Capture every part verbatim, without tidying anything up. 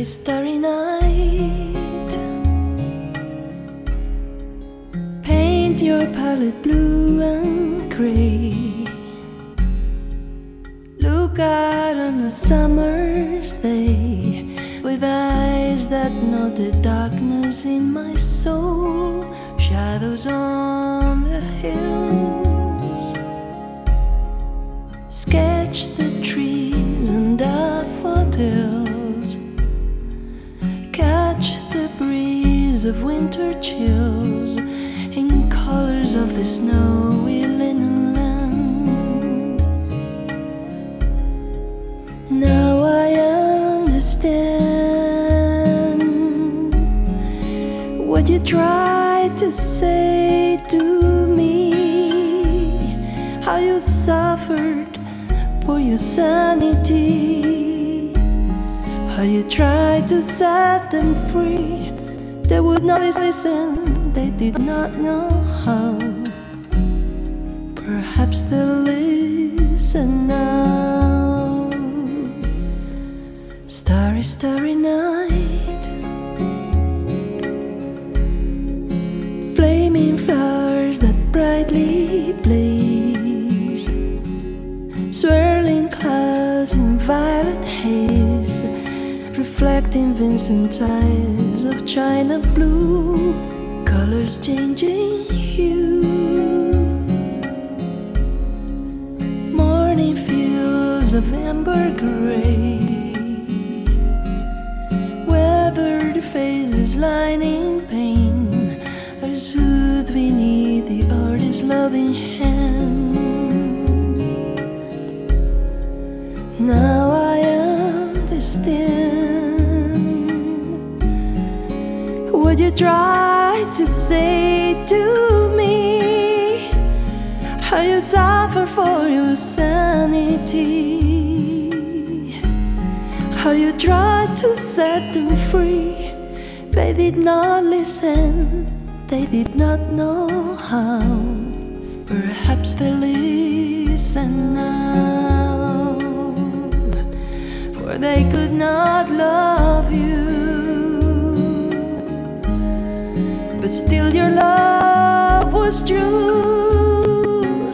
starry night. Paint your palette blue and gray. Look out on a summer's day with eyes that know the darkness in my soul. Shadows on the hills. Sketch the trees and daffodils. Catch the breeze of winter chills in colors of the snowy linen land. Now I understand what you tried to say to me, how you suffered for your sanity, how you tried to set them free. They would not listen, they did not know how. Perhaps they'll listen now. Starry, starry night. Flaming flowers that brightly blaze. Swirling clouds in violet haze, reflecting Vincent's eyes of china blue, colors changing hue. Morning fields of amber gray, weathered faces lying in pain are soothed beneath the artist's loving hand. Now I understand what you tried to say to me, how you suffer for your sanity, how you tried to set them free. They did not listen, they did not know how. Perhaps they listen now, for they could not love you. But still your love was true.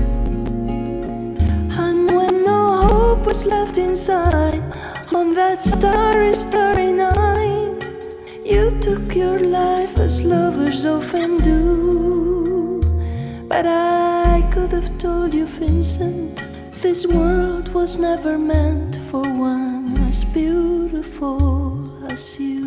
And when no hope was left inside, on that starry, starry night, you took your life as lovers often do. But I could have told you, Vincent, this world was never meant for one as beautiful as you.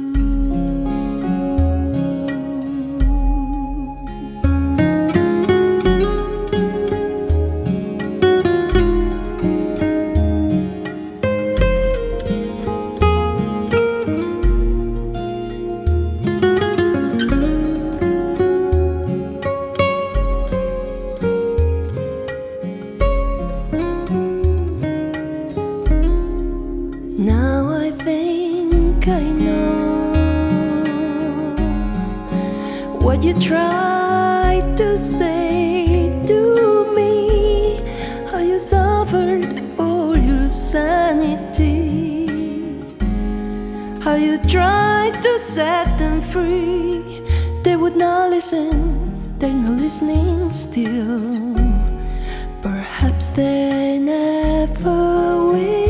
Now I think I know what you tried to say to me, how you suffered for your sanity, how you tried to set them free. They would not listen, they're not listening still. Perhaps they never will.